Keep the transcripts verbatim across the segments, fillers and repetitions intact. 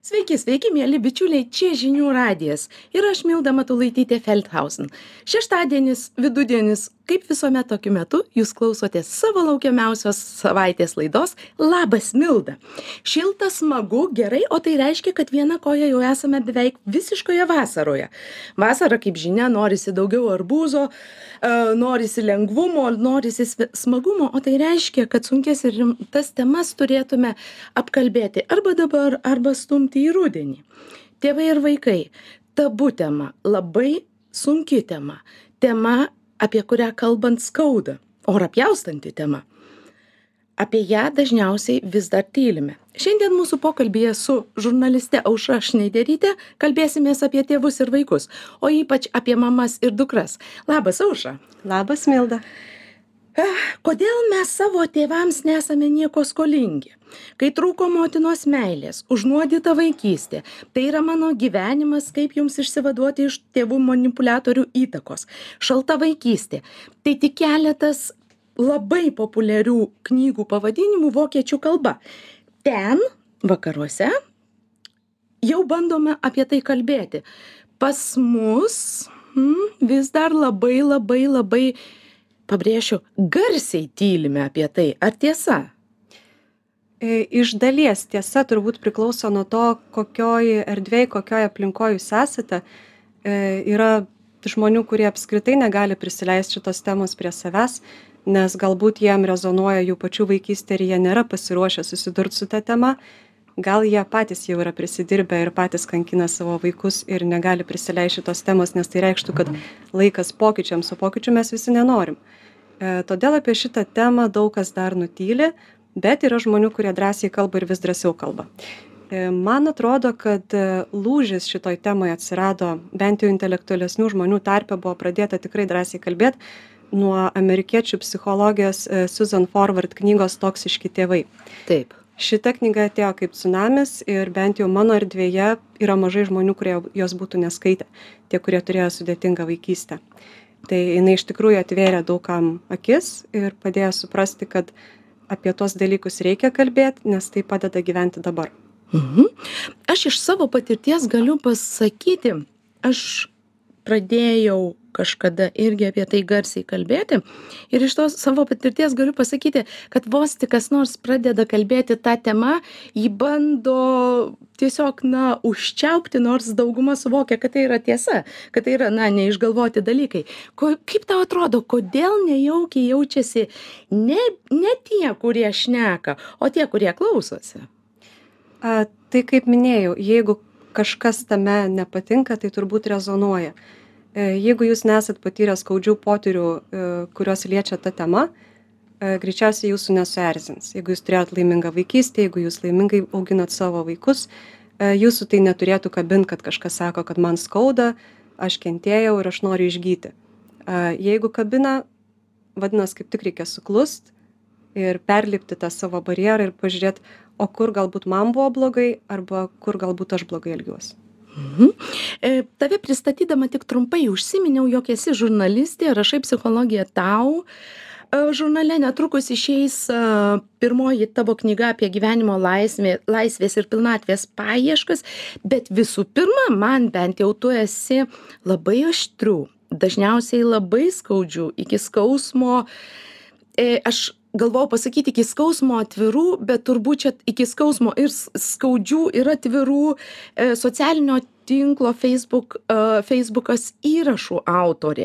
Sveiki, sveiki, mėly bičiuliai, čia žinių radijas ir aš Milda Matulaitytė Feldhausen. Šeštadienis, vidudienis, kaip visuomet tokiu metu, jūs klausotės savo laukiamiausios savaitės laidos Labas Milda. Šilta, smagu, gerai, o tai reiškia, kad viena koja jau esame beveik visiškoje vasaroje. Vasara, kaip žinia, norisi daugiau arbūzo, e, norisi lengvumo, norisi sve- smagumo, o tai reiškia, kad sunkes ir rimtas temas turėtume apkalbėti arba dabar, arba stumti į rudenį. Tėvai ir vaikai. Tabu tema, labai sunki tema. Tema, apie kurią kalbant skauda. Orą pjaustanti tema. Apie ją dažniausiai vis dar tylime. Šiandien mūsų pokalbyje su žurnaliste Aušra Šneiderytė kalbėsimės apie tėvus ir vaikus, o ypač apie mamas ir dukras. Labas, Aušra. Labas, Milda. Kodėl mes savo tėvams nesame nieko skolingi? Kai trūko motinos meilės, užnuodyta vaikystė, tai yra mano gyvenimas, kaip jums išsivaduoti iš tėvų manipuliatorių įtakos. Šalta vaikystė. Tai tik keletas labai populiarių knygų pavadinimų vokiečių kalba. Ten, vakaruose, jau bandome apie tai kalbėti. Pas mus hmm, vis dar labai, labai, labai, pabrėšiu, garsiai tylime apie tai. Ar tiesa? E, Iš dalies tiesa turbūt priklauso nuo to, kokioj erdvėj, kokioj aplinkoje jūs esate. E, Yra žmonių, kurie apskritai negali prisileisti šitos temos prie savęs, nes galbūt jiem rezonuoja jų pačių vaikystė ir jie nėra pasiruošę susidurti su ta tema. Gal jie patys jau yra prisidirbę ir patys kankina savo vaikus ir negali prisileisti šitos temos, nes tai reikštų, kad laikas pokyčiams, o pokyčių mes visi nenorim. E, Todėl apie šitą temą daug kas dar nutyli, bet yra žmonių, kurie drąsiai kalba ir vis drąsiau kalba. E, Man atrodo, kad e, lūžis šitoj temoje atsirado, bent jau intelektualesnių žmonių tarpe buvo pradėta tikrai drąsiai kalbėti nuo amerikiečių psichologijos e, Susan Forward knygos Toksiški tėvai. Taip. Šita knyga atėjo kaip tsunamis ir bent jau mano erdvėje yra mažai žmonių, kurie jos būtų neskaitę, tie, kurie turėjo sudėtingą vaikystę. Tai jinai iš tikrųjų atvėrė daugam akis ir padėjo suprasti, kad apie tuos dalykus reikia kalbėti, nes tai padeda gyventi dabar. Mhm. Aš iš savo patirties galiu pasakyti, aš pradėjau kažkada irgi apie tai garsiai kalbėti ir iš tos savo patirties galiu pasakyti, kad vos tik kas nors pradeda kalbėti tą temą, jį bando tiesiog, na, užčiaupti, nors dauguma suvokia, kad tai yra tiesa, kad tai yra, na, neišgalvoti dalykai. Ko, kaip tau atrodo, kodėl nejaukiai jaučiasi ne, ne tie, kurie šneka, o tie, kurie klausosi? A, tai kaip minėjau, jeigu kažkas tame nepatinka, tai turbūt rezonuoja. E, Jeigu jūs nesat patyrę skaudžių potyrių, e, kurios liečia tą temą, e, greičiausiai jūsų nesuerzins. Jeigu jūs turėjot laimingą vaikystę, jeigu jūs laimingai auginat savo vaikus, e, jūsų tai neturėtų kabint, kad kažkas sako, kad man skauda, aš kentėjau ir aš noriu išgyti. E, Jeigu kabina, vadinasi, kaip tik reikia suklust ir perlipti tą savo barjerą ir pažiūrėti, o kur galbūt man buvo blogai arba kur galbūt aš blogai elgiuosi. Mhm. E, Tave pristatydama tik trumpai užsiminiau, jog esi žurnalistė, rašai psichologiją tau. E, Žurnale netrukus išeis e, pirmoji tavo knyga apie gyvenimo laisvė, laisvės ir pilnatvės paieškas, bet visų pirma, man bent jau tu esi labai aštrių, dažniausiai labai skaudžių, iki skausmo. E, Aš galvojau pasakyti iki skausmo atvirų, bet turbūt čia iki skausmo ir s- skaudžių ir atvirų e, socialinio tinklo Facebook, e, Facebookas įrašų autorė.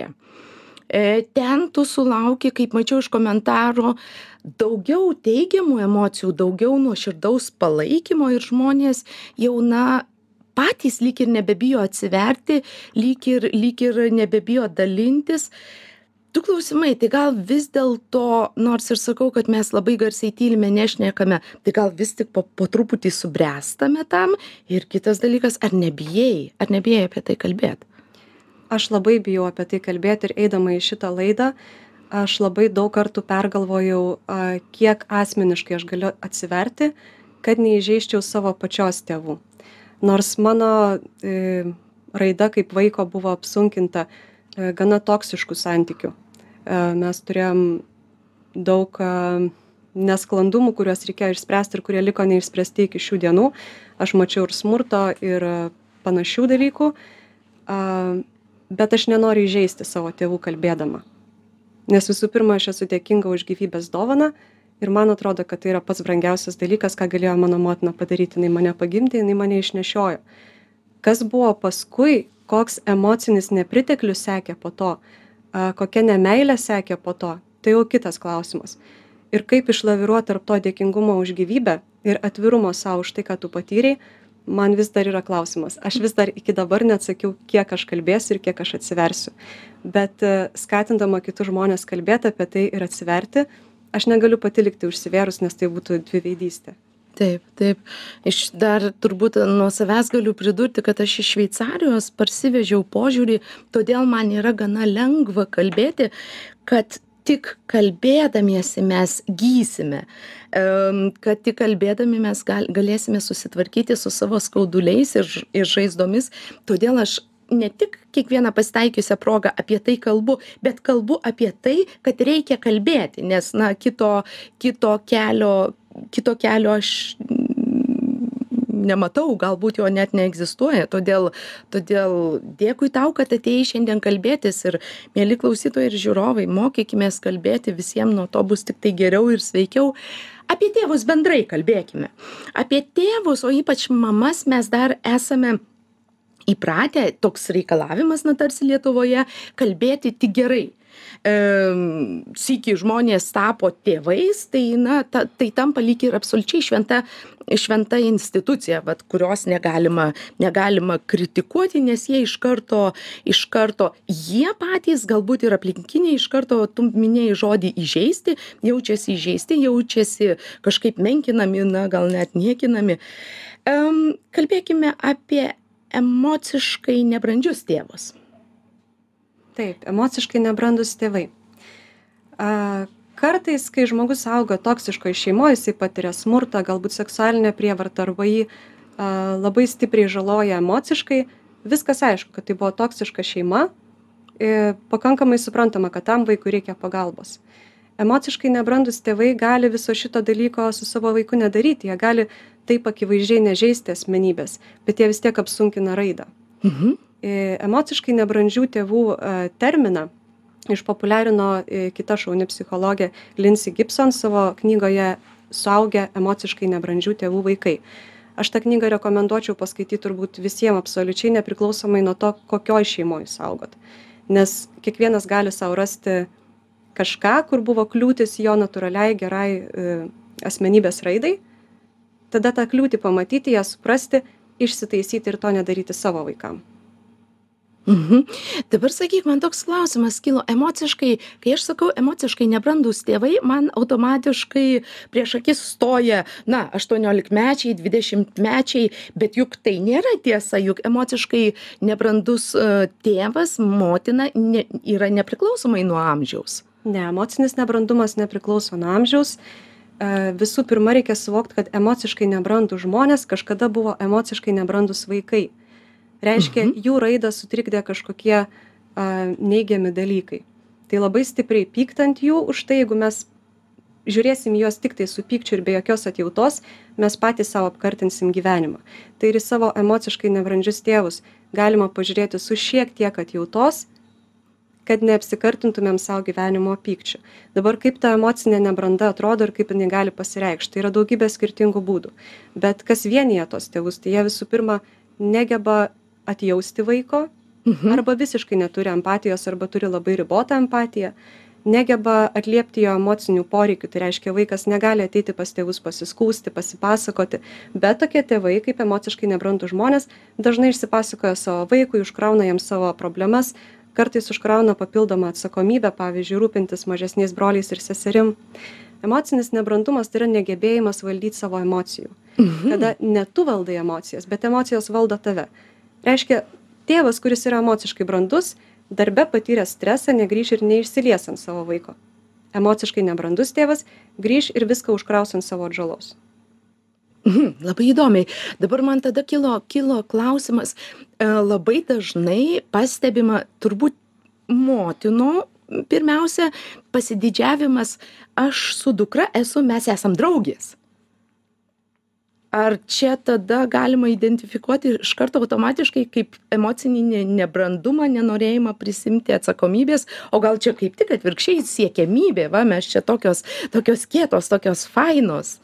E, Ten tu sulauki, kaip mačiau iš komentaro, daugiau teigiamų emocijų, daugiau nuoširdaus palaikymo ir žmonės jau, na, patys lyg ir nebebijo atsiverti, lyg ir, lyg ir nebebijo dalintis. Du klausimai, tai gal vis dėlto, nors ir sakau, kad mes labai garsiai tylime, nešnekame, tai gal vis tik po, po truputį subręstame tam. Ir kitas dalykas, ar nebijai, ar nebijai apie tai kalbėti? Aš labai bijau apie tai kalbėti ir eidama į šitą laidą, aš labai daug kartų pergalvojau, a, kiek asmeniškai aš galiu atsiverti, kad neįžeiščiau savo pačios tėvų. Nors mano e, raida kaip vaiko buvo apsunkinta e, gana toksiškų santykių. E, Mes turėjom daug a, nesklandumų, kuriuos reikėjo išspręsti ir kurie liko neišspręsti iki šių dienų. Aš mačiau ir smurto, ir panašių dalykų, bet aš nenoriu įžeisti savo tėvų kalbėdama. Nes visų pirma, aš esu dėkinga už gyvybės dovaną ir man atrodo, kad tai yra pats brangiausias dalykas, ką galėjo mano motina padaryti. Jinai mane pagimdė, jinai mane išnešiojo. Kas buvo paskui, koks emocinis nepriteklius sekė po to, kokia nemeilė sekė po to, tai jau kitas klausimas. Ir kaip išlaviruoti tarp to dėkingumo už gyvybę ir atvirumo savo už tai, ką tu patyrei, man vis dar yra klausimas. Aš vis dar iki dabar neatsakiau, kiek aš kalbėsiu ir kiek aš atsiversiu. Bet skatindama kitus žmonės kalbėti apie tai ir atsiverti, aš negaliu pati likti užsivėrus, nes tai būtų dviveidystė. Taip, taip. Iš dar turbūt nuo savęs galiu pridurti, kad aš iš Šveicarijos parsivežiau požiūrį, todėl man yra gana lengva kalbėti, kad tik kalbėdamiesi mes gysime, kad tik kalbėdami mes gal, galėsime susitvarkyti su savo skauduliais ir, ir žaizdomis. Todėl aš ne tik kiekvieną pasitaikiusią progą apie tai kalbu, bet kalbu apie tai, kad reikia kalbėti, nes na, kito, kito kelio kito kelio aš nematau, galbūt jo net neegzistuoja, todėl, todėl dėkui tau, kad atėjai šiandien kalbėtis ir, mieli klausytojai ir žiūrovai, mokykimės kalbėti, visiems nuo to bus tik tai geriau ir sveikiau. Apie tėvus bendrai kalbėkime. Apie tėvus, o ypač mamas mes dar esame įpratę, toks reikalavimas, na tarsi Lietuvoje, kalbėti tik gerai. Sykį žmonės tapo tėvais, tai, na, ta, tai tampa lyg ir absoliučiai šventa, šventa institucija, vat, kurios negalima, negalima kritikuoti, nes jie iš karto, iš karto, jie patys, galbūt ir aplinkiniai iš karto, tu minėjai žodį įžeisti, jaučiasi įžeisti, jaučiasi kažkaip menkinami, na, gal net niekinami. Um, kalbėkime apie emociškai nebrandžius tėvus. Taip, emociškai nebrandus tėvai. A, kartais, kai žmogus auga toksiškoje šeimoje, jisai patiria smurtą, galbūt seksualinę prievartą arba jį a, labai stipriai žaloja emociškai, viskas aišku, kad tai buvo toksiška šeima, e, pakankamai suprantama, kad tam vaikui reikia pagalbos. Emociškai nebrandus tėvai gali viso šito dalyko su savo vaiku nedaryti, jie gali taip akivaizdžiai nežeisti asmenybės, bet jie vis tiek apsunkina raidą. Mhm. Emociškai nebrandžių tėvų terminą išpopuliarino kita šauni psichologė Lindsay Gibson savo knygoje Suaugę emociškai nebrandžių tėvų vaikai. Aš tą knygą rekomenduočiau paskaityti turbūt visiems absoliučiai nepriklausomai nuo to, kokioj šeimoje jūs augot. Nes kiekvienas gali sau rasti kažką, kur buvo kliūtis jo natūraliai gerai e, asmenybės raidai, tada tą kliūtį pamatyti, ją suprasti, išsitaisyti ir to nedaryti savo vaikam. Mhm. Dabar sakyk, man toks klausimas kilo emociškai, kai aš sakau emociškai nebrandus tėvai, man automatiškai prieš akis stoja, na, aštuoniolikmečiai, dvidešimtmečiai, bet juk tai nėra tiesa, juk emociškai nebrandus uh, tėvas, motina ne, yra nepriklausomai nuo amžiaus. Ne, emocinis nebrandumas nepriklauso nuo amžiaus. Uh, visų pirma, reikia suvokti, kad emociškai nebrandus žmonės kažkada buvo emociškai nebrandus vaikai. Reiškia, mhm. jų raidą sutrikdė kažkokie a, neigiami dalykai. Tai labai stipriai pyktant jų, už tai, jeigu mes žiūrėsim juos tik tai su pykčiu ir be jokios atjautos, mes patys savo apkartinsim gyvenimą. Tai ir į savo emociškai nebrandžius tėvus galima pažiūrėti su šiek tiek atjautos, kad neapsikartintumėm savo gyvenimo pykčiu. Dabar kaip ta emocinė nebranda atrodo ir kaip jinai gali pasireikšti, tai yra daugybė skirtingų būdų. Bet kas vienyje tos tėvus, tai jie visų pirma negeba atjausti vaiko, mhm. arba visiškai neturi empatijos, arba turi labai ribotą empatiją, negeba atliepti jo emocinių poreikių, tai reiškia, vaikas negali ateiti pas tėvus pasiskųsti, pasipasakoti, bet tokie tėvai, kaip emociškai nebrandūs žmonės, dažnai išsipasakoja savo vaikui, užkrauna jam savo problemas, kartais užkrauna papildomą atsakomybę, pavyzdžiui, rūpintis mažesniais broliais ir seserim. Emocinis nebrandumas tai yra negebėjimas valdyti savo emocijų. Mhm. Kada ne tu valdai emocijas, bet emocijos valdo tave. Reiškia, tėvas, kuris yra emociškai brandus, darbe patyręs stresą, negrįš ir neišsilies ant savo vaiko. Emociškai nebrandus tėvas grįš ir viską užkraus ant savo atžalos. Mhm, labai įdomiai. Dabar man tada kilo, kilo klausimas. E, labai dažnai pastebima turbūt motino, pirmiausia, pasididžiavimas, aš su dukra esu, mes esam draugės. Ar čia tada galima identifikuoti iš karto automatiškai kaip emocinį ne- nebrandumą, nenorėjimą prisimti atsakomybės, o gal čia kaip tik atvirkščiai siekiamybė, va, mes čia tokios, tokios kietos, tokios fainos.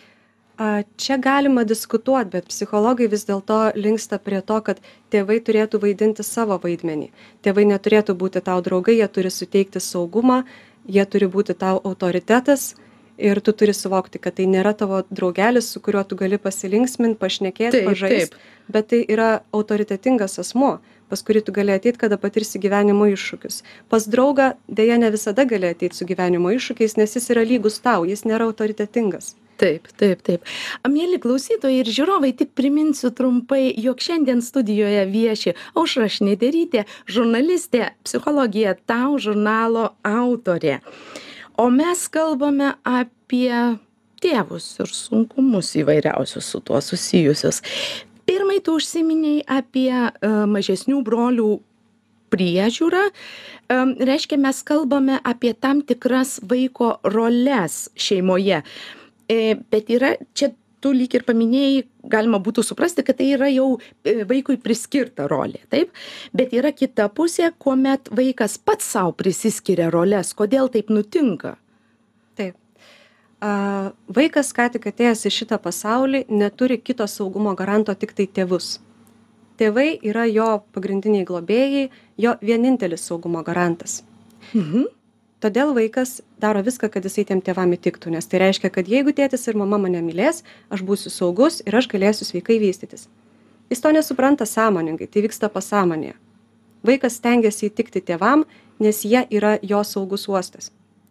A, Čia galima diskutuoti, bet psichologai vis dėlto linksta prie to, kad tėvai turėtų vaidinti savo vaidmenį. Tėvai neturėtų būti tau draugai, jie turi suteikti saugumą, jie turi būti tau autoritetas ir tu turi suvokti, kad tai nėra tavo draugelis, su kuriuo tu gali pasilinksminti, pašnekėti, Taip, pažaisti, taip. bet tai yra autoritetingas asmuo, pas kurį tu gali ateiti, kada patirsi gyvenimo iššūkius. Pas draugą dėja ne visada gali ateiti su gyvenimo iššūkiais, nes jis yra lygus tau, jis nėra autoritetingas. Taip, taip, taip. Mieli klausytojai ir žiūrovai, tik priminsiu trumpai, jog šiandien studijoje vieši Aušra Šneiderytė, žurnalistė, Psichologija tau žurnalo autorė. O mes kalbame apie tėvus ir sunkumus įvairiausius su tuo susijusius. Pirmai tu užsiminei apie uh, mažesnių brolių priežiūrą. Um, reiškia, mes kalbame apie tam tikras vaiko roles šeimoje. E, bet yra, čia tu lyg ir paminėjai, galima būtų suprasti, kad tai yra jau e, vaikui priskirta rolė, taip? Bet yra kita pusė, kuomet vaikas pats savo prisiskiria roles. Kodėl taip nutinka? Taip. A, vaikas, ką tik atėjęs į šitą pasaulį, neturi kito saugumo garanto, tik tai tėvus. Tėvai yra jo pagrindiniai globėjai, jo vienintelis saugumo garantas. Mhm. Todėl vaikas daro viską, kad jisai tiem tėvam įtiktų, nes tai reiškia, kad jeigu tėtis ir mama mane mylės, aš būsiu saugus ir aš galėsiu sveikai vystytis. Jis to nesupranta sąmoningai, tai vyksta pasąmonėje. Vaikas stengiasi įtikti tėvam, nes jie yra jo saugus uostas.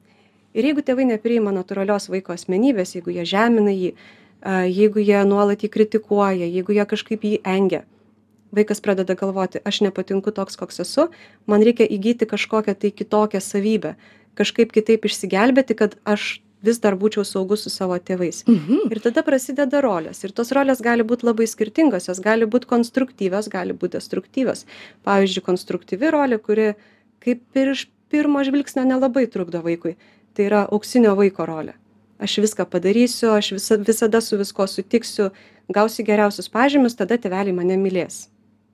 Ir jeigu tėvai nepriima natūralios vaiko asmenybės, jeigu jie žemina jį, jeigu jie nuolat jį kritikuoja, jeigu jie kažkaip jį engia, vaikas pradeda galvoti, aš nepatinku toks, koks esu, man reikia įgyti kažkokią tai kitokią savybę, kažkaip kitaip išsigelbėti, kad aš vis dar būčiau saugus su savo tėvais. Mhm. Ir tada prasideda rolės. Ir tos rolės gali būti labai skirtingos, jos gali būti konstruktyvios, gali būti destruktyvios. Pavyzdžiui, konstruktyvi rolė, kuri kaip ir iš pirmo žvilgsnio nelabai trukdo vaikui, tai yra auksinio vaiko rolė. Aš viską padarysiu, aš visa, visada su visko sutiksiu, gausiu geriausius pažymius, tada tėveliai mane mylės.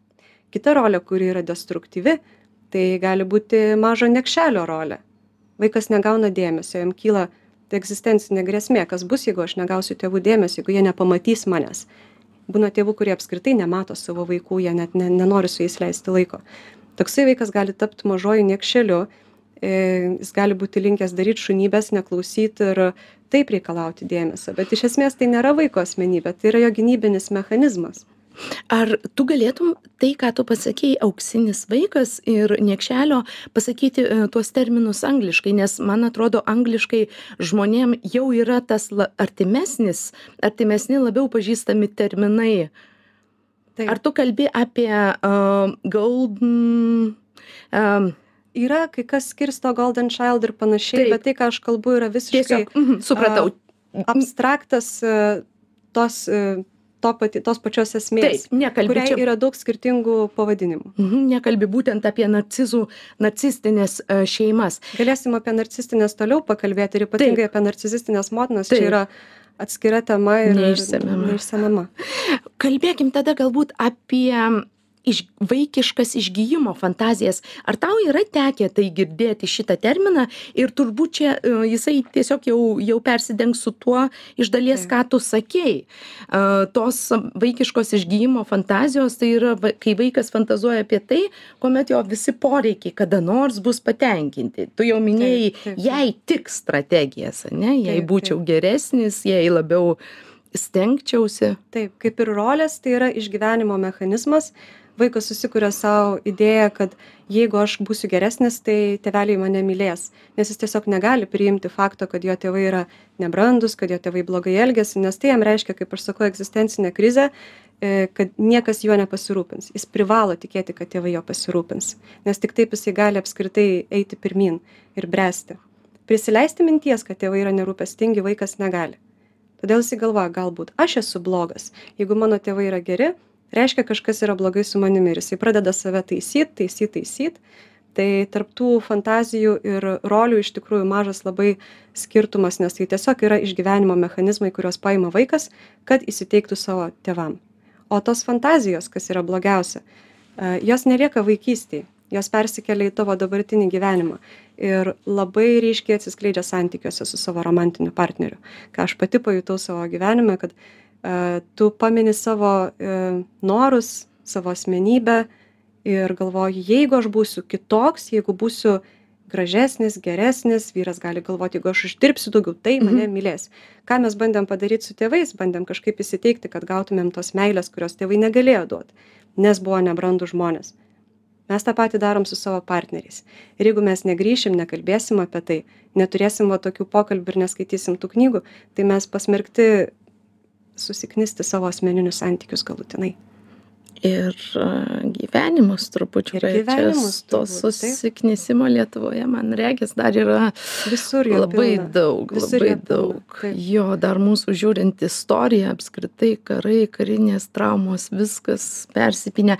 Kita rolė, kuri yra destruktyvi, tai gali būti mažo niekšelio rolė. Vaikas negauna dėmesio, jam kyla tai egzistencinė grėsmė, kas bus, jeigu aš negausiu tėvų dėmesio, jeigu jie nepamatys manęs. Būna tėvų, kurie apskritai nemato savo vaikų, jie net ne, nenori su jais leisti laiko. Toksai vaikas gali tapti mažoju niekšeliu, e, jis gali būti linkęs daryti šunybės, neklausyti ir taip reikalauti dėmesio. Bet iš esmės tai nėra vaiko asmenybė, tai yra jo gynybinis mechanizmas. Ar tu galėtum tai, ką tu pasakei, auksinis vaikas ir niekšelio, pasakyti e, tuos terminus angliškai, nes man atrodo, angliškai žmonėm jau yra tas la, artimesnis, artimesni labiau pažįstami terminai. Taip. Ar tu kalbi apie uh, golden... Um, Yra, kai kas skirsto golden child ir panašiai, Taip. bet tai, ką aš kalbu, yra visiškai tiesiog, mhm, supratau. a, abstraktas a, tos, a, to pati, tos pačios esmės, Taip, nekalbi kuriai čia. yra daug skirtingų pavadinimų. Mhm, nekalbi būtent apie narcizų, narcistinės uh, šeimas. Galėsim apie narcistinės toliau pakalbėti ir ypatingai Taip. apie narcisistinės motinas. Taip. Čia yra atskira tema ir Neišsemiama. neišsemiama. Kalbėkim tada galbūt apie iš, vaikiškas išgijimo fantazijas. Ar tau yra tekę tai girdėti šitą terminą ir turbūt čia uh, jisai tiesiog jau, jau persidengs su tuo iš dalies, Taip. ką tu sakei. Uh, tos vaikiškos išgijimo fantazijos tai yra, va- kai vaikas fantazuoja apie tai, kuomet jo visi poreikiai kada nors bus patenkinti. Tu jau minėjai, Taip, taip, taip. jei tik strategijas, ne? Jei Taip, būčiau taip. geresnis, jei labiau stengčiausi. Taip, kaip ir rolės, tai yra išgyvenimo mechanizmas. Vaikas susikuria savo idėją, kad jeigu aš būsiu geresnis, tai tėveliai mane mylės. Nes jis tiesiog negali priimti fakto, kad jo tėvai yra nebrandus, kad jo tėvai blogai elgiasi, nes tai jam reiškia, kaip aš sakau, egzistencinė krizė, e, kad niekas juo nepasirūpins. Jis privalo tikėti, kad tėvai jo pasirūpins. Nes tik taip jisai gali apskritai eiti pirmin ir bręsti. Prisileisti minties, kad tėvai yra nerūpestingi, vaikas negali. Todėl jisai galvoja, galbūt aš esu blogas. Jeigu mano tėvai yra geri, reiškia, kažkas yra blogai su manimi ir jisai pradeda save taisyt, taisyt, taisyt, Tai tarp tų fantazijų ir rolių iš tikrųjų mažas labai skirtumas, nes tai tiesiog yra išgyvenimo mechanizmai, kuriuos paima vaikas, kad įsiteiktų savo tėvam. O tos fantazijos, kas yra blogiausia, jos nelieka vaikystėje, jos persikelia į tavo dabartinį gyvenimą ir labai ryškiai atsiskleidžia santykiuose su savo romantiniu partneriu. Ką aš pati pajutau savo gyvenime, kad uh, tu pamini savo uh, norus, savo asmenybę ir galvoji, jeigu aš būsiu kitoks, jeigu būsiu gražesnis, geresnis, vyras gali galvoti, jeigu aš uždirbsiu daugiau, tai mane Mhm. mylės. Ką mes bandėm padaryti su tėvais, bandėm kažkaip įsiteikti, kad gautumėm tos meilės, kurios tėvai negalėjo duoti, nes buvo nebrandų žmonės. Mes tą patį darom su savo partneriais. Ir jeigu mes negrįšim, nekalbėsim apie tai, neturėsim va tokių pokalbių ir neskaitysim tų knygų, tai mes pasmerkti susiknisti savo asmeninius santykius galutinai. Ir uh, gyvenimus trupučiu. Ir gyvenimus to turbūt, taip. susiknisimo Lietuvoje, man regis, dar yra Visur jo labai pilna. daug, Visur labai jo pilna, daug. taip. Jo, dar mūsų žiūrint istoriją, apskritai karai, karinės traumos, viskas persipinę.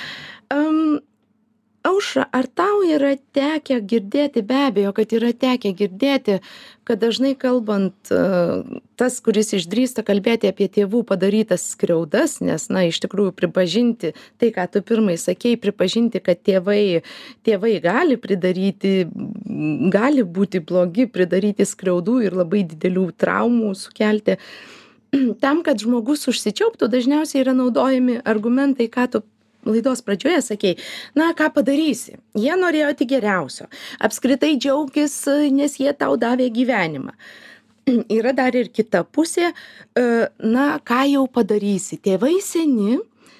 Um, Aušra, ar tau yra tekę girdėti, be abejo, kad yra tekę girdėti, kad dažnai kalbant, tas, kuris išdrįsta kalbėti apie tėvų padarytas skriaudas, nes, na, iš tikrųjų pripažinti tai, ką tu pirmai sakei, pripažinti, kad tėvai, tėvai gali pridaryti, gali būti blogi, pridaryti skriaudų ir labai didelių traumų sukelti. Tam, kad žmogus užsičiauptų, dažniausiai yra naudojami argumentai, ką tu laidos pradžioje sakei, na, ką padarysi, jie norėjo tik geriausio, apskritai džiaugis, nes jie tau davė gyvenimą. Yra dar ir kita pusė, na, ką jau padarysi, tėvai seni,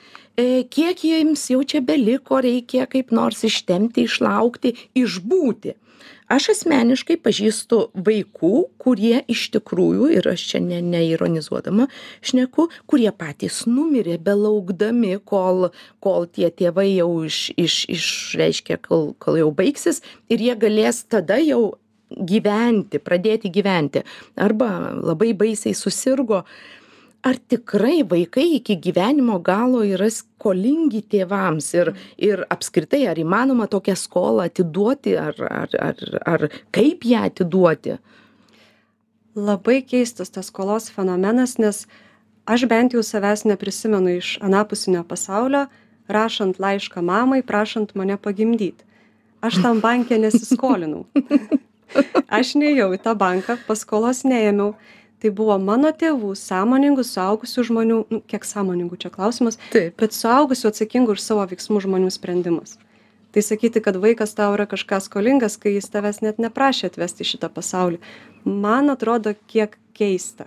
kiek jiems jau čia beliko, reikia kaip nors ištempti, išlaukti, išbūti. Aš asmeniškai pažįstu vaikų, kurie iš tikrųjų, ir aš čia ne, neironizuodama šneku, kurie patys numirė belaukdami, kol, kol tie tėvai jau iš, iš, išreiškia, kol, kol jau baigsis ir jie galės tada jau gyventi, pradėti gyventi. Arba labai baisiai susirgo. Ar tikrai vaikai iki gyvenimo galo yra skolingi tėvams ir, ir apskritai, ar įmanoma tokią skolą atiduoti, ar, ar, ar, ar kaip ją atiduoti? Labai keistas tas skolos fenomenas, nes aš bent jau savęs neprisimenu iš anapusinio pasaulio, rašant laišką mamai, prašant mane pagimdyti. Aš tam banke nesiskolinau. Aš neėjau į tą banką, paskolos neėmiau. Tai buvo mano tėvų, sąmoningų, suaugusių žmonių, nu, kiek sąmoningų čia klausimas, Taip. bet suaugusių atsakingų už savo veiksmų žmonių sprendimus. Tai sakyti, kad vaikas tau yra kažką skolingas, kai jis tavęs net neprašė atvesti į šitą pasaulį, man atrodo kiek keista.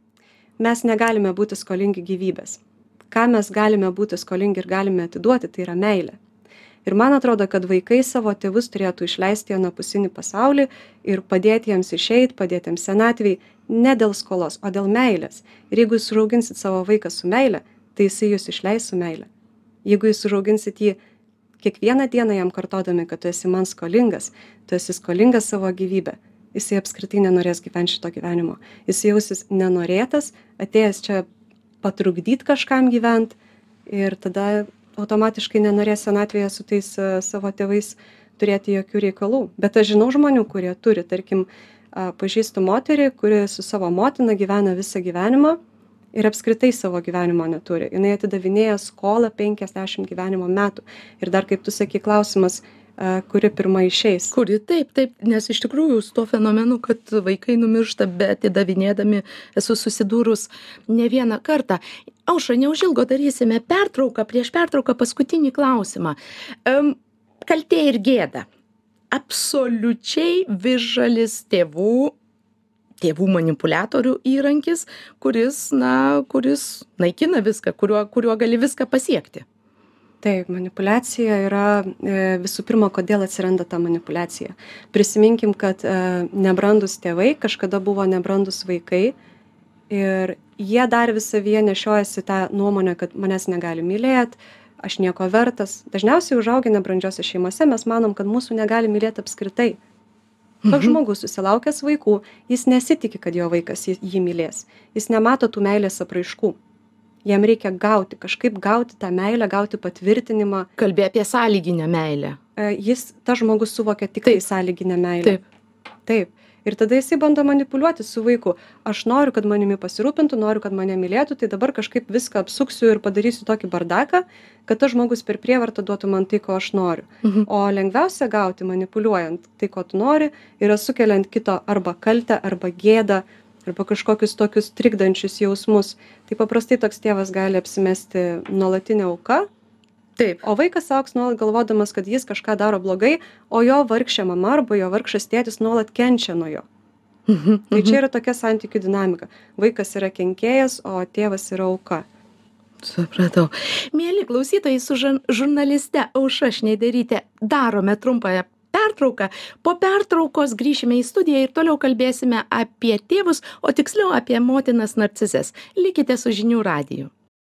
Mes negalime būti skolingi gyvybės. Ką mes galime būti skolingi ir galime atiduoti, tai yra meilė. Ir man atrodo, kad vaikai savo tėvus turėtų išleisti į anapusinį pasaulį ir padėti jiems išeit, padėti jiems senatvėj, ne dėl skolos, o dėl meilės. Ir jeigu jūs užauginsit savo vaiką su meilė, tai jisai jūs išleis su meilė. Jeigu jūs užauginsit jį kiekvieną dieną jam kartodami, kad tu esi man skolingas, tu esi skolingas savo gyvybę, jisai apskritai nenorės gyventi šito gyvenimo. Jis jausis nenorėtas, atėjęs čia patrukdyt kažkam gyvent ir tada automatiškai nenorės senatvėje su tais uh, savo tėvais turėti jokių reikalų. Bet aš žinau žmonių, kurie turi, tarkim, uh, pažįstu moterį, kuri su savo motina gyvena visą gyvenimą ir apskritai savo gyvenimo neturi. Jinai atidavinėja skolą penkiasdešimt gyvenimo metų. Ir dar, kaip tu sakai, klausimas, uh, kuri pirma išeis. Kuri taip, taip, nes iš tikrųjų su tuo fenomenu, kad vaikai numiršta, bet atidavinėdami esu susidūrus ne vieną kartą. Aušra, neužilgo darysime pertrauką, prieš pertrauką paskutinį klausimą. Um, kaltė ir gėda. Absoliučiai visžalis tėvų, tėvų manipuliatorių įrankis, kuris, na, kuris naikina viską, kuriuo, kuriuo gali viską pasiekti. Taip, manipuliacija yra e, visų pirma, kodėl atsiranda ta manipuliacija. Prisiminkim, kad e, nebrandus tėvai kažkada buvo nebrandus vaikai ir jie dar visą savyje nešiojasi tą nuomonę, kad manęs negali mylėti, aš nieko vertas. Dažniausiai užaugę nebrandžiose šeimose mes manom, kad mūsų negali mylėti apskritai. Toks Mhm. žmogus susilaukęs vaikų, jis nesitiki, kad jo vaikas jį, jį mylės. Jis nemato tų meilės apraiškų. Jam reikia gauti, kažkaip gauti tą meilę, gauti patvirtinimą. Kalbė apie sąlyginę meilę. e, jis, ta žmogus suvokia tik tai sąlyginę meilę. Taip. Taip. Ir tada jisai bando manipuliuoti su vaiku. Aš noriu, kad manimi pasirūpintų, noriu, kad mane mylėtų, tai dabar kažkaip viską apsuksiu ir padarysiu tokį bardaką, kad tas žmogus per prievartą duotų man tai, ko aš noriu. Mhm. O lengviausia gauti manipuliuojant tai, ko tu nori, yra sukeliant kito arba kaltę, arba gėdą, arba kažkokius tokius trikdančius jausmus. Tai paprastai toks tėvas gali apsimesti nuolatinę auką. Taip. O vaikas augs nuolat galvodamas, kad jis kažką daro blogai, o jo vargšė mama arba jo vargšas tėtis nuolat kenčia nuo jo. Mhm. Tai čia yra tokia santykių dinamika. Vaikas yra kenkėjas, o tėvas yra auka. Supratau. Mieli klausytojai, su žan- žurnaliste Aušra Šneideryte darome trumpąją pertrauką. Po pertraukos grįšime į studiją ir toliau kalbėsime apie tėvus, o tiksliau apie motinas narcizes. Likite su žinių radiju.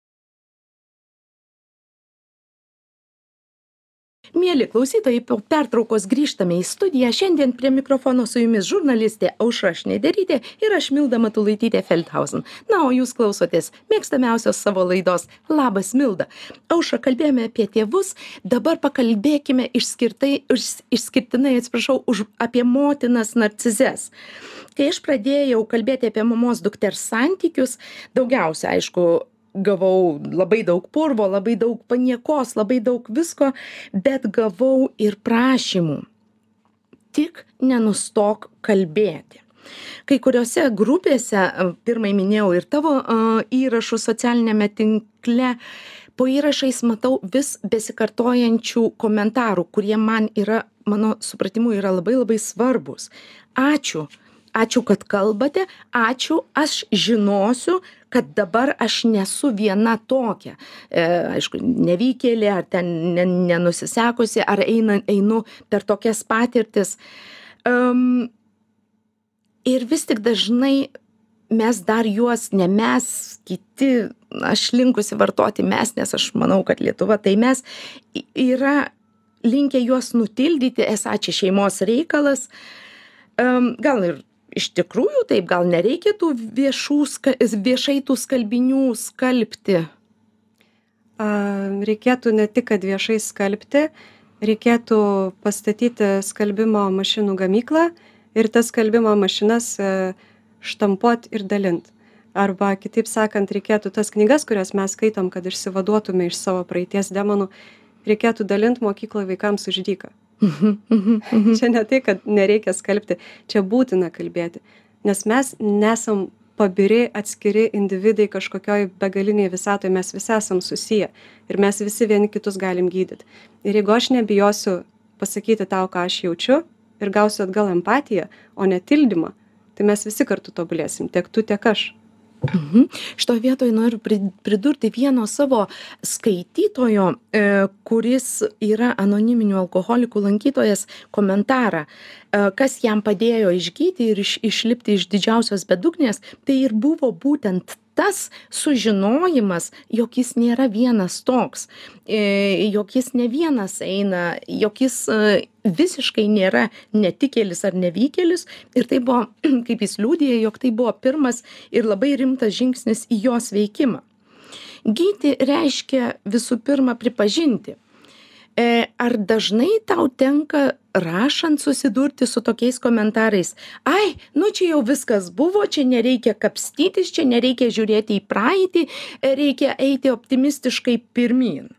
Mieli klausytojai, po pertraukos grįžtame į studiją. Šiandien prie mikrofono su jumis žurnalistė Aušra Šneiderytė ir aš Milda Matulaitytė Feldhausen. Na, o jūs klausotės mėgstamiausios savo laidos Labas Milda. Aušra, kalbėjome apie tėvus, dabar pakalbėkime išskirtai, iš- išskirtinai, atsiprašau, už, apie motinas narcizes. Kai aš pradėjau kalbėti apie mamos dukters santykius, daugiausia, aišku, gavau labai daug purvo, labai daug paniekos, labai daug visko, bet gavau ir prašymų. Tik nenustok kalbėti. Kai kuriuose grupėse, pirmai minėjau ir tavo uh, įrašų socialinėme tinkle, po įrašais matau vis besikartojančių komentarų, kurie man yra, mano supratimu, yra labai labai svarbus. Ačiū. Ačiū, kad kalbate, ačiū, aš žinosiu, kad dabar aš nesu viena tokia. E, aišku, nevykėlė, ar ten ne, nenusisekusi, ar eina, einu per tokias patirtis. Um, ir vis tik dažnai mes dar juos, ne mes, kiti, aš linkusi vartoti mes, nes aš manau, kad Lietuva tai mes, yra linkę juos nutildyti, esą čia šeimos reikalas. Um, gal ir iš tikrųjų taip, gal nereikia tų viešų, ska- viešai tų skalbinių skalbti? A, reikėtų ne tik, kad viešai skalbti, reikėtų pastatyti skalbimo mašinų gamyklą ir tas skalbimo mašinas e, štampuot ir dalint. Arba, kitaip sakant, reikėtų tas knygas, kurias mes skaitom, kad išsivaduotume iš savo praeities demonų, reikėtų dalint mokykloje vaikams už dyką. Čia ne tai, kad nereikia skalbti, čia būtina kalbėti, nes mes nesam pabiri atskiri individai kažkokioj begaliniai visatoje, mes visi esam susiję ir mes visi vieni kitus galim gydyti. Ir jeigu aš nebijosiu pasakyti tau, ką aš jaučiu ir gausiu atgal empatiją, o ne tildymą, tai mes visi kartu tobulėsim, tiek tu, tiek aš. Mhm. Šitoje vietoje noriu pri- pridurti vieno savo skaitytojo, e, kuris yra anoniminių alkoholikų lankytojas, komentarą, e, kas jam padėjo išgyti ir iš, išlipti iš didžiausios bedugnės, tai ir buvo būtent tas sužinojimas, jog jis nėra vienas toks, e, jog jis ne vienas eina, jog jis e, visiškai nėra netikėlis ar nevykėlis. Ir tai buvo, kaip jis liudija, jog tai buvo pirmas ir labai rimtas žingsnis į jos veikimą. Gyti reiškia visų pirma pripažinti. E, ar dažnai tau tenka rašant susidurti su tokiais komentarais? Ai, nu čia jau viskas buvo, čia nereikia kapstytis, čia nereikia žiūrėti į praeitį, reikia eiti optimistiškai pirmyn.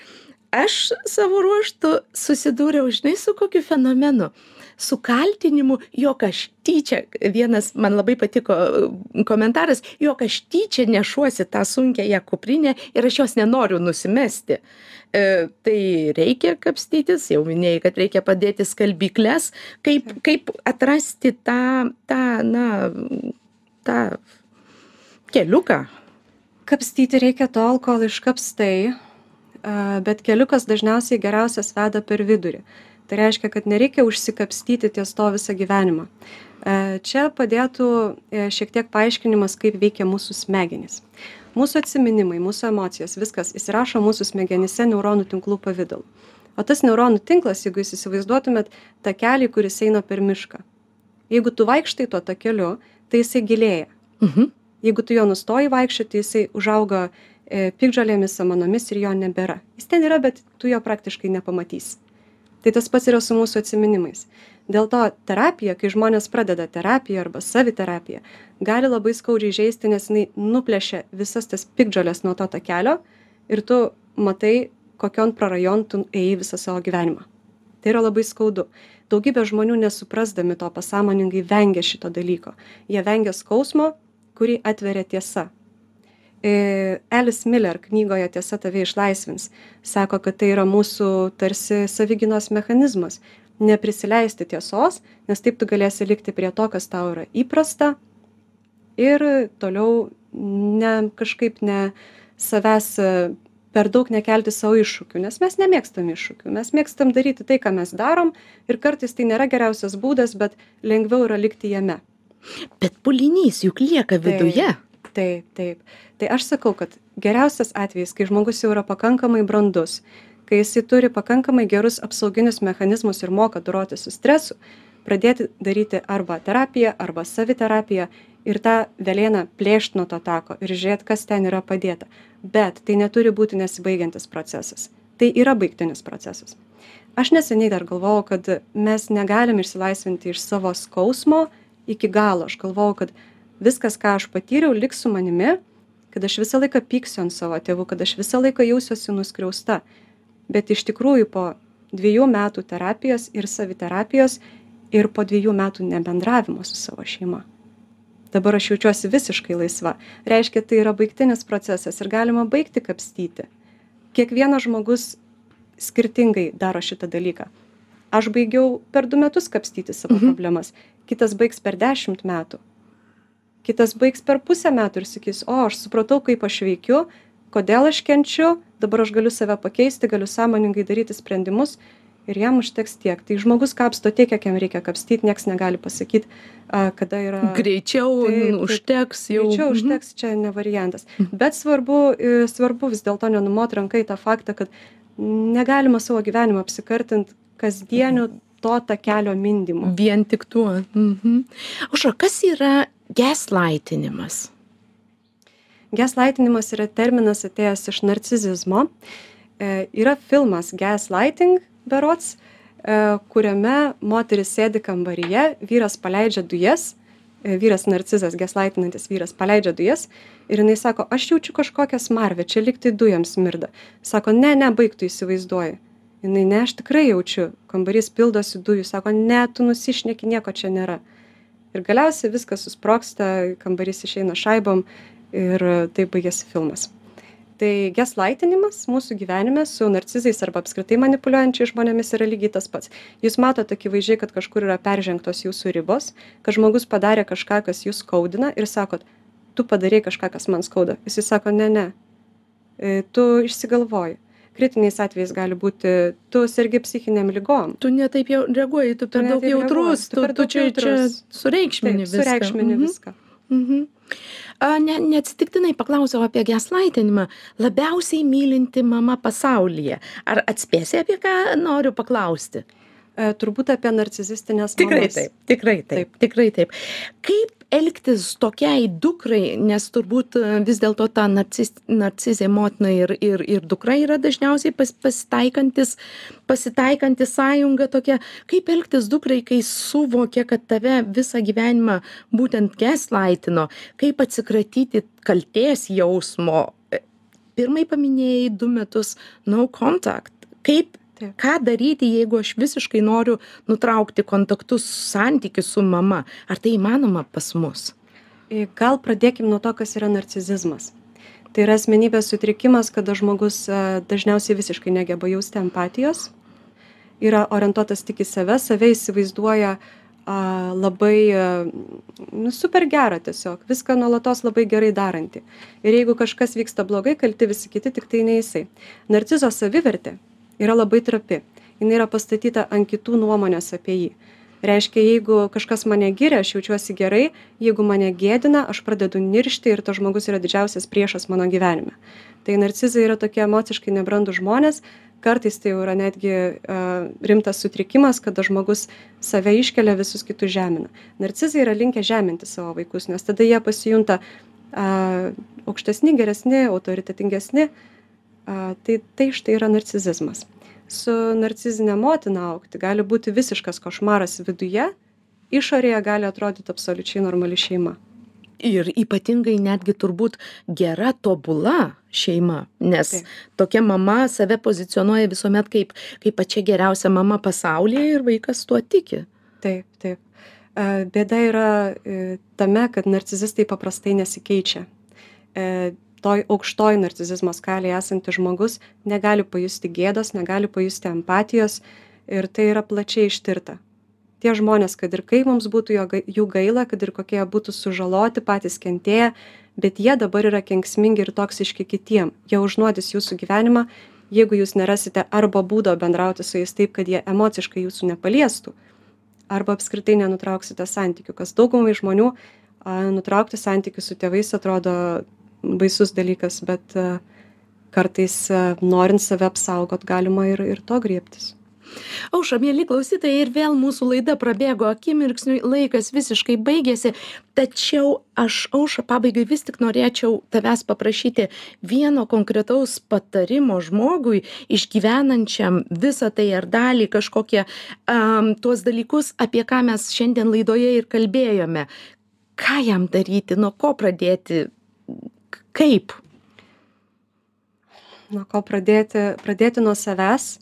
Aš savo ruožtu susidūriau, žinai, su kokiu fenomenu, su kaltinimu, jog aš tyčia, vienas man labai patiko komentaras, jog aš tyčia nešuosi tą sunkiąją kuprinę ir aš jos nenoriu nusimesti. E, tai reikia kapstytis, jau minėjai, kad reikia padėti skalbykles, kaip, kaip atrasti tą, tą, na, tą keliuką. Kapstyti reikia tol, kol iškapstai, bet keliukas dažniausiai geriausias veda per vidurį. Tai reiškia, kad nereikia užsikapstyti ties to visą gyvenimą. Čia padėtų šiek tiek paaiškinimas, kaip veikia mūsų smegenys. Mūsų atsiminimai, mūsų emocijos, viskas įsirašo mūsų smegenyse neuronų tinklų pavidalu. O tas neuronų tinklas, jeigu jūs įsivaizduotumėt takelį, kuris eina per mišką. Jeigu tu vaikštai tuo takeliu, tai jisai gilėja. Mhm. Jeigu tu jo nustoji vaikščioti, jisai užauga e, piktžolėmis, samanomis ir jo nebėra. Jis ten yra, bet tu jo praktiškai nepamatysi. Tai tas pats yra su mūsų atsiminimais. Dėl to terapija, kai žmonės pradeda terapiją arba saviterapiją, gali labai skaudžiai žeisti, nes jinai nuplėšia visas tas piktžolės nuo to takelio ir tu matai, kokion prarajon tu ėjai visą savo gyvenimą. Tai yra labai skaudu. Daugybė žmonių nesuprasdami to pasąmoningai vengia šito dalyko. Jie vengia skausmo, kurį atveria tiesa. Alice Miller knygoje Tiesa tave išlaisvins sako, kad tai yra mūsų tarsi savigynos mechanizmas. Neprisileisti tiesos, nes taip tu galėsi likti prie to, kas tau yra įprasta ir toliau ne, kažkaip ne savęs per daug nekelti savo iššūkių, nes mes nemėgstam iššūkių. Mes mėgstam daryti tai, ką mes darom ir kartais tai nėra geriausias būdas, bet lengviau yra likti jame. Bet pulinys juk lieka viduje. Taip, taip, taip. Tai aš sakau, kad geriausias atvejis, kai žmogus jau yra pakankamai brandus, kai jisai turi pakankamai gerus apsauginius mechanizmus ir moka doroti su stresu, pradėti daryti arba terapiją, arba saviterapiją ir tą velėną plėšti nuo to tako ir žiūrėti, kas ten yra padėta. Bet tai neturi būti nesibaigiantis procesas. Tai yra baigtinis procesas. Aš neseniai dar galvojau, kad mes negalim išsilaisvinti iš savo skausmo iki galo. Aš galvojau, kad viskas, ką aš patyriau, liks su manimi, kad aš visą laiką pyksiu ant savo tėvų, kad aš visą laiką jausiuosi nuskriausta. Bet iš tikrųjų po dviejų metų terapijos ir saviterapijos ir po dviejų metų nebendravimo su savo šeima. Dabar aš jaučiuosi visiškai laisva. Reiškia, tai yra baigtinis procesas ir galima baigti kapstyti. Kiekvienas žmogus skirtingai daro šitą dalyką. Aš baigiau per du metus kapstyti savo mhm. problemas, kitas baigs per dešimt metų. Kitas baigs per pusę metų ir sakys, o aš supratau, kaip aš veikiu, kodėl aš kenčiu, dabar aš galiu save pakeisti, galiu sąmoningai daryti sprendimus ir jam užteks tiek. Tai žmogus kapsto tiek, kiek jam reikia kapstyti, nieks negali pasakyti, kada yra... Greičiau taip, užteks jau. Greičiau užteks, čia ne variantas. Bet svarbu, svarbu vis dėlto nenumoti rankai tą faktą, kad negalima savo gyvenimą apsikartinti kasdieniu to takelio mindymu. Vien tik tuo. Mhm. Aušra, kas yra gaslightinimas? Gaslightinimas yra terminas atėjęs iš narcizizmo. E, yra filmas Gaslighting, berods, e, kuriame moteris sėdi kambaryje, vyras paleidžia dujas, e, vyras narcizas, gaslightinantis vyras paleidžia dujas ir jinai sako, aš jaučiu kažkokią smarvę, čia liktai dujams smirda. Sako, ne, ne, baik tu įsivaizduoji. Jinai, ne, aš tikrai jaučiu, kambarys pildosi dujų, sako, ne, tu nusišneki, nieko čia nėra. Ir galiausiai viskas susprogsta, kambarys išeina šaibom ir taip baigėsi filmas. Tai gaslightinimas mūsų gyvenime su narcizais arba apskritai manipuliuojančiais žmonėmis yra lygiai tas pats. Jūs matote akivaizdžiai, kad kažkur yra peržengtos jūsų ribos, kad žmogus padarė kažką, kas jūs skaudina ir sakot, tu padarei kažką, kas man skauda. Jis sako, ne, ne, tu išsigalvoji. Kritiniais atvejais gali būti, tu sergi psichiniam ligom. Tu netaip jau reaguoji, tu per daug jautrus, tu, tu čia, čia sureikšmini viską. Sureikšmini mhm. viską. Mhm. A, ne, neatsitiktinai paklausiau apie gaslightinimą. Labiausiai mylinti mama pasaulyje. Ar atspėsi, apie ką noriu paklausti? E, turbūt apie narcizistinės mamas. Tikrai taip, tikrai taip, taip. Tikrai taip. Kaip elgtis tokiai dukrai, nes turbūt vis dėlto ta narciz, narcizė motina ir, ir, ir dukra yra dažniausiai pas, pasitaikantis, pasitaikantis sąjunga tokia. Kaip elgtis dukrai, kai suvokia, kad tave visą gyvenimą būtent gaslightino, kaip atsikratyti kaltės jausmo. Pirmai paminėjai du metus no contact. Kaip ką daryti, jeigu aš visiškai noriu nutraukti kontaktus, santykius su mama? Ar tai įmanoma pas mus? Gal pradėkim nuo to, kas yra narcizizmas. Tai yra asmenybės sutrikimas, kada žmogus dažniausiai visiškai negeba jausti empatijos, yra orientuotas tik į save, save įsivaizduoja a, labai a, nu, super gerą tiesiog, viską nuolatos labai gerai darantį. Ir jeigu kažkas vyksta blogai, kalti visi kiti, tik tai ne jisai. Narcizo savivertė yra labai trapi. Jis yra pastatyta ant kitų nuomonės apie jį. Reiškia, jeigu kažkas mane giria, aš jaučiuosi gerai, jeigu mane gėdina, aš pradedu niršti ir tas žmogus yra didžiausias priešas mano gyvenime. Tai narcizai yra tokie emociškai nebrandūs žmonės, kartais tai yra netgi uh, rimtas sutrikimas, kada žmogus save iškelia, visus kitus žemina. Narcizai yra linkę žeminti savo vaikus, nes tada jie pasijunta uh, aukštesni, geresni, autoritetingesni. Uh, tai, tai štai yra narcizizmas. su narcizinė motina augti. Gali būti visiškas košmaras viduje, išorėje gali atrodyti absoliučiai normali šeima. Ir ypatingai netgi turbūt gera, tobula šeima, nes Taip. Tokia mama save pozicionuoja visuomet kaip, kaip pačia geriausia mama pasaulyje ir vaikas tuo tiki. Taip, taip. Bėda yra tame, kad narcizistai paprastai nesikeičia. Toj aukštoj narcizizmo skalėje esantis žmogus negali pajusti gėdos, negali pajusti empatijos ir tai yra plačiai ištirta. Tie žmonės, kad ir kaip mums būtų jų gaila, kad ir kokie būtų sužaloti, patys kentėję, bet jie dabar yra kenksmingi ir toksiški kitiem. Jie užnuodys jūsų gyvenimą, jeigu jūs nerasite arba būdo bendrauti su jais taip, kad jie emociškai jūsų nepaliestų, arba apskritai nenutrauksite santykių, kas daugumai žmonių nutraukti santykių su tėvais atrodo baisus dalykas, bet kartais norint save apsaugot galima ir, ir to griebtis. Aušra, mieli klausytojai, ir vėl mūsų laida prabėgo akimirksniui, laikas visiškai baigėsi, tačiau aš, Aušra, pabaigai vis tik norėčiau tavęs paprašyti vieno konkretaus patarimo žmogui, išgyvenančiam visą tai ar dalį kažkokie um, tuos dalykus, apie ką mes šiandien laidoje ir kalbėjome. Ką jam daryti, nuo ko pradėti, kaip? Nuo ko pradėti? Pradėti nuo savęs.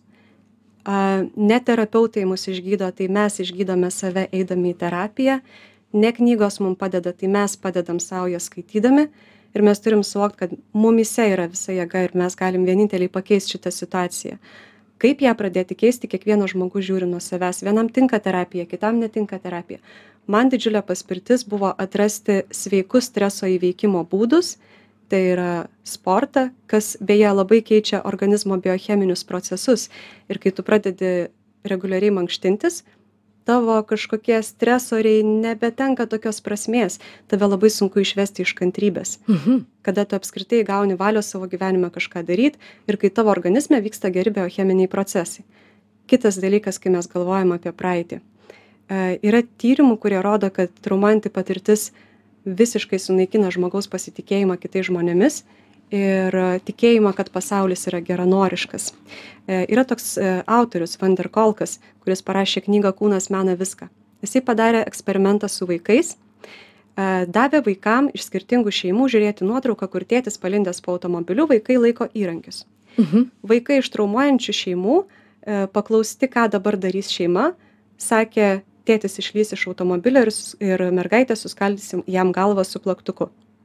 Ne terapeutai mus išgydo, tai mes išgydome save eidami į terapiją, ne knygos mums padeda, tai mes padedam savo jas skaitydami ir mes turim suvokti, kad mumise yra visa jėga ir mes galim vieninteliai pakeisti šitą situaciją. Kaip ją pradėti keisti, kiekvienas žmogus žiūri nuo savęs. Vienam tinka terapija, kitam netinka terapija. Man didžiulė paspirtis buvo atrasti sveikus streso įveikimo būdus, tai yra sportą, kas beje labai keičia organizmo biocheminius procesus. Ir kai tu pradedi reguliariai mankštintis, tavo kažkokie stresoriai nebetenka tokios prasmės. Tave labai sunku išvesti iš kantrybės. Mhm. Kada tu apskritai gauni valios savo gyvenime kažką daryti ir kai tavo organizme vyksta geri biocheminiai procesai. Kitas dalykas, kai mes galvojam apie praeitį. E, yra tyrimų, kurie rodo, kad traumuojanti patirtis visiškai sunaikina žmogaus pasitikėjimą kitais žmonėmis ir tikėjimą, kad pasaulis yra geranoriškas. E, yra toks e, autorius Van der Kolkas, kuris parašė knygą Kūnas mena viską. Jisai padarė eksperimentą su vaikais, e, davė vaikam iš skirtingų šeimų žiūrėti nuotrauką, kur tėtis palindęs po automobiliu, vaikai laiko įrankius. Mhm. Vaikai iš traumuojančių šeimų e, paklausti, ką dabar darys šeima, sakė, tėtis išlys iš automobilio ir, ir mergaitė suskaldys jam galvą su plaktuku.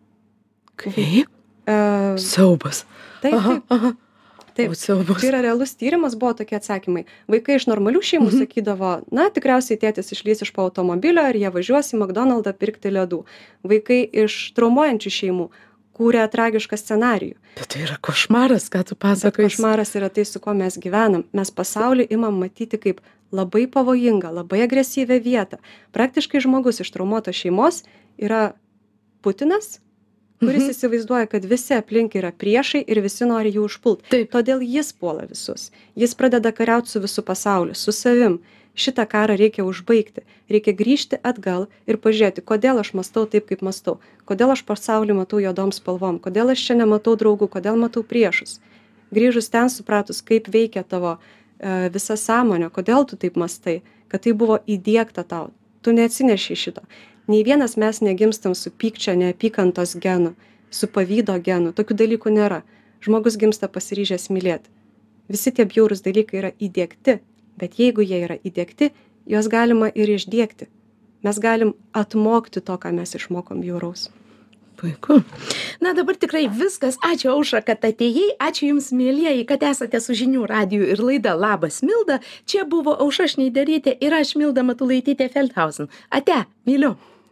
Kaip? Uh, Siaubas. Taip, Aha, taip. aha. Taip. O, siaubas. Tai yra realus tyrimas, buvo tokie atsakymai. Vaikai iš normalių šeimų Mhm. sakydavo, na, tikriausiai tėtis išlys iš po automobilio ir jie važiuos į McDonald'ą pirkti ledų. Vaikai iš traumuojančių šeimų kūrė tragišką scenarijų. Bet tai yra košmaras, ką tu pasakai. Košmaras yra tai, su kuo mes gyvenam. Mes pasaulį imam matyti kaip labai pavojingą, labai agresyvę vietą. Praktiškai žmogus iš traumuotos šeimos yra Putinas, kuris Mhm. įsivaizduoja, kad visi aplink yra priešai ir visi nori jų užpulti. Taip. Todėl jis puola visus. Jis pradeda kariauti su visu pasauliu, su savim. Šitą karą reikia užbaigti. Reikia grįžti atgal ir pažiūrėti, kodėl aš mąstau taip, kaip mąstau. Kodėl aš pasaulį matau juodom spalvom. Kodėl aš čia nematau draugų, kodėl matau priešus. Grįžus ten supratus, kaip veikia tavo e, visa sąmonė, kodėl tu taip mąstai, kad tai buvo įdiegta tau. Tu neatsineši šito. Nei vienas mes negimstam su pykčio, neapykantos genu, su pavydo genu. Tokių dalykų nėra. Žmogus gimsta pasiryžęs mylėti. Visi tie bjaurūs dalykai yra įdiegti, bet jeigu jie yra įdiegti, juos galima ir išdiegti. Mes galim atmokti to, ką mes išmokom bjauraus. Puiku. Na dabar tikrai viskas. Ačiū, Aušra, kad atėjai. Ačiū Jums, mielieji, kad esate su Žinių radiju ir laida Labas Milda. Čia buvo Aušra Šneiderytė ir aš Milda Matulaitytė Feldhausen. Ate, myliu.